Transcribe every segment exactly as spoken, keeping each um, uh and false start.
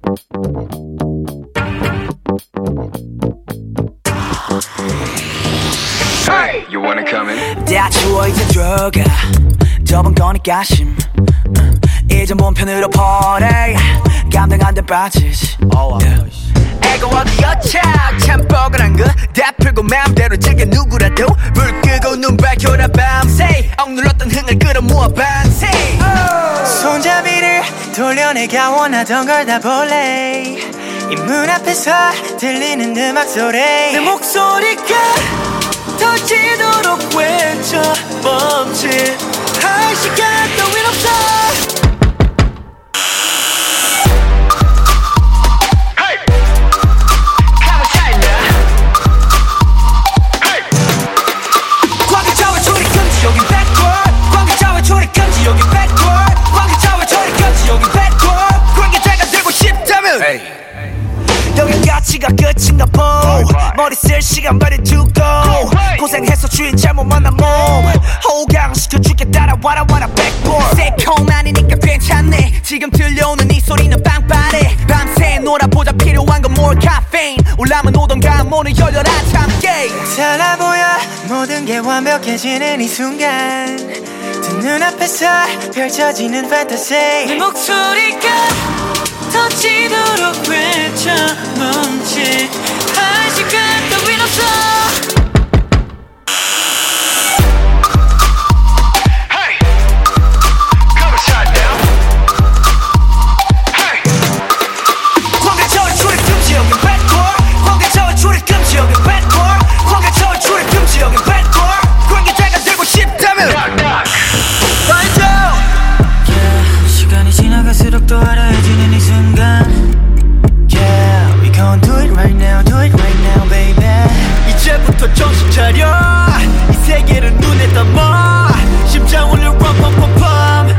Hey, you wanna come in? 다 추워 이제 들어가 저번 거니까 심 이제 몸 편으로 퍼내 감당 안 돼 빠지지 애가 어디였자 참 뻐근한 거 다 풀고 맘대로 즐겨 누구라도 불 끄고 눈 밝혀라 밤새 억눌렀던 흥을 끌어모아 밤새 손잡이를 돌려내가 원하던 걸 다 볼래 이 문 앞에서 들리는 음악 소리 내 목소리가 터지도록 외쳐 멈칫 할 시간 따윈 없어 여긴 가치가 끝인가 보 머리 쓸 시간 버려두고 고생해서 주인 잘못 만난 몸 호강시켜줄게 따라와라 와라 백보드 새콤하니까 괜찮네 지금 들려오는 이 소리는 빵빠레 밤새 놀아보자 필요한 건 more caffeine 올라면 오던가 문을 열려라 참깨 달라 보여 모든 게 완벽해지는 이 순간 두 눈앞에서 펼쳐지는 판타지 내 목소리가 터지도록 외쳐 멈칫 할 시간 따윈 없어 Hey, come and shut down. Hey, 광가저울 출입 금지 여긴 bad boy 광가저울 출입 금지 여긴 bad boy 광가저울 출입 금지 여긴 bad boy 관계자가 되고 싶다면 knock knock. Find out yeah, 시간이 지나갈수록 더 알아해지는 이 순간 Yeah, we gon' do it right now, do it right now, baby 이제부터 정신 차려 이 세계를 눈에 담아 심장 울려 빰빰빰빰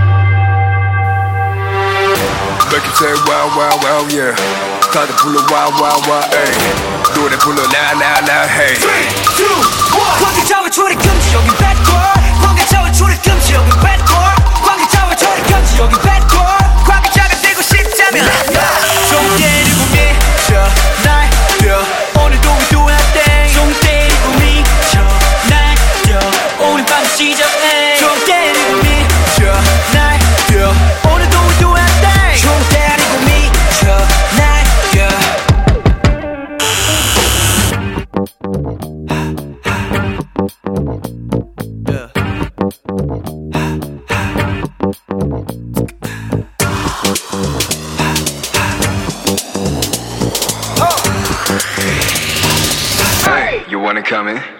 Make it say wow wow wow yeah. 다들 불러 wow wow wow hey. 노래 불러 now now now hey. three, two, one 관계자와 출입 금지 여긴 bad boy 관계자와 출입 금지 여긴 bad boy 관계자와 출입 금지 여긴 bad boy 관계자가 되고 싶다면 좀 때리고 미쳐 날려 오늘도 we do our thing 좀 때리고 미쳐 날려 오늘 밤 시작해 좀 때리고 미쳐 날려 오늘도 we do our thing 좀 때리고 미쳐 날려 Hey, you wanna come in?